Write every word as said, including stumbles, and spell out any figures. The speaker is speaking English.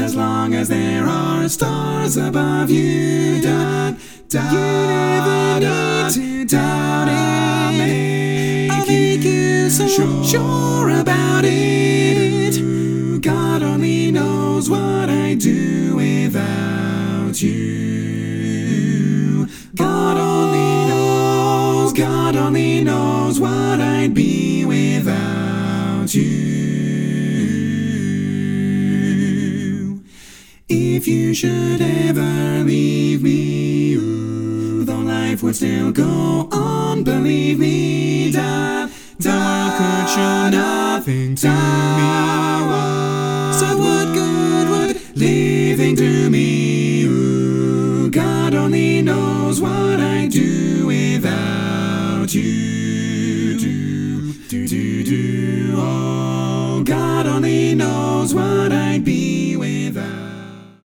as long as there are stars above you. Da, da, you never need to doubt it. I'll make you so sure, sure about it. God only knows what I'd do without you. God only knows, God only knows what I'd be without you. If you should ever leave me, ooh, though life would still go on, believe me, da, da, the world could show nothing to me. So what good would living do me? Ooh, God only knows what I'd do without you. Do, do, do, do. Oh, God only knows what I'd be